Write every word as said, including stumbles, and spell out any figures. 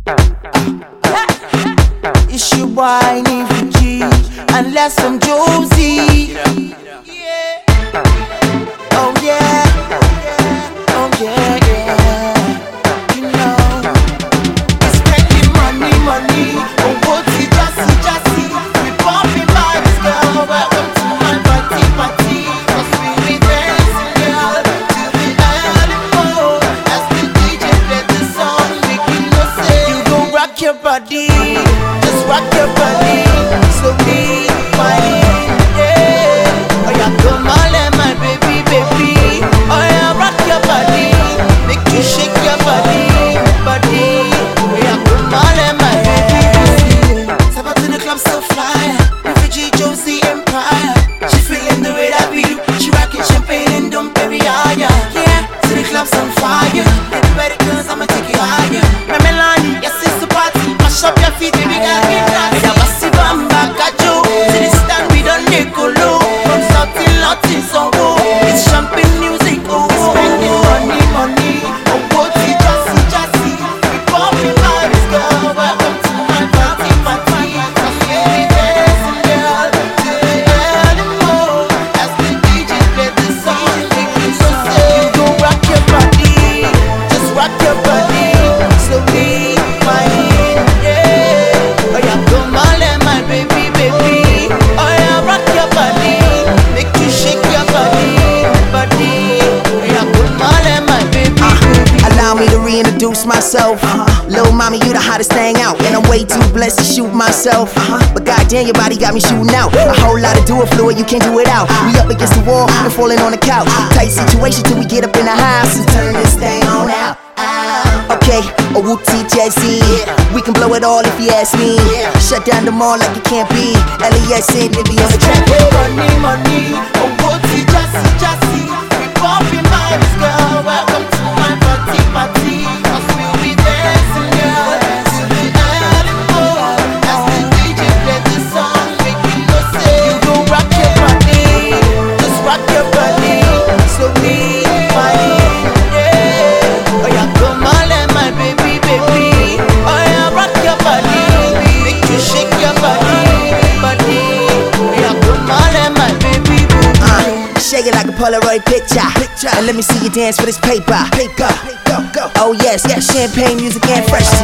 It's your boy Navy G and less from Josie. Oh yeah, oh yeah, yeah. You know, we spending money, money on Woody, Jassy, Jassy. We bumping vibes, girl. Welcome to my party, party. 'Cause we be dancing, girl, till the early morning. As the D J play the song, making no say you gon' rock your body. Just rock your body, slowly, whining, yeah. Oh yeah, come on, let my baby, baby. Oh yeah, rock your body, make you shake your body, body. Oh yeah, come on, let my baby, baby. Step out to the club, so fly. Refugee Josie Empire. She feeling the way that we do. She rockin' champagne and don't bury higher. Yeah, to the club's on fire. Everybody cause I'ma take you higher. My Melanie, yes it's the party. Mash up your feet, baby, got me nasty. Yeah, Bassi Bamba, Kajo. To the stand, we don't Nicolo. From south till north in Songo. It's champagne music, oh. We spending money, money on Woody, Jassy, Jassy. We popping vibes, girl. Welcome to my party, party. 'Cause we be dancing, girl, till the early morning. As the D J play the song, make you so say you gon' rock your body, just rock your body, slowly, whining, yeah. Oh yeah, come on, let my baby, baby. Oh yeah, rock your body, make you shake your body, body. Oh yeah, come on, let my baby, baby. Allow me to reintroduce myself. Uh-huh. Lil' mommy, you the hottest thing out. And I'm way too blessed to shoot myself. Uh-huh. But goddamn, your body got me shooting out. A whole lot of do it fluid, you can't do it out. We up against the wall and falling on the couch. Tight situation till we get up in the house and turn this thing on out. Okay, a Woody, Jazzy. We can blow it all if you ask me. Shut down the mall like it can't be. L E S N, it be on the track. Money, money on Woody, Jassy, Jassy. We popping vibes, girl. Welcome to my party, party. 'Cause we'll be dancing, girl, till the early morning. As the D J play the song, making no say you gon' rock your body, just rock your body, slowly, whining, yeah. Oh yeah, come on, let my baby, baby. Oh yeah, rock your body, make you shake your body, body. Oh yeah, come on, let my baby, baby. Uh, shake it like a Polaroid picture. picture. And let me see you dance for this paper. paper. Go, go, go. Oh yes, yes, champagne music and fresh tea.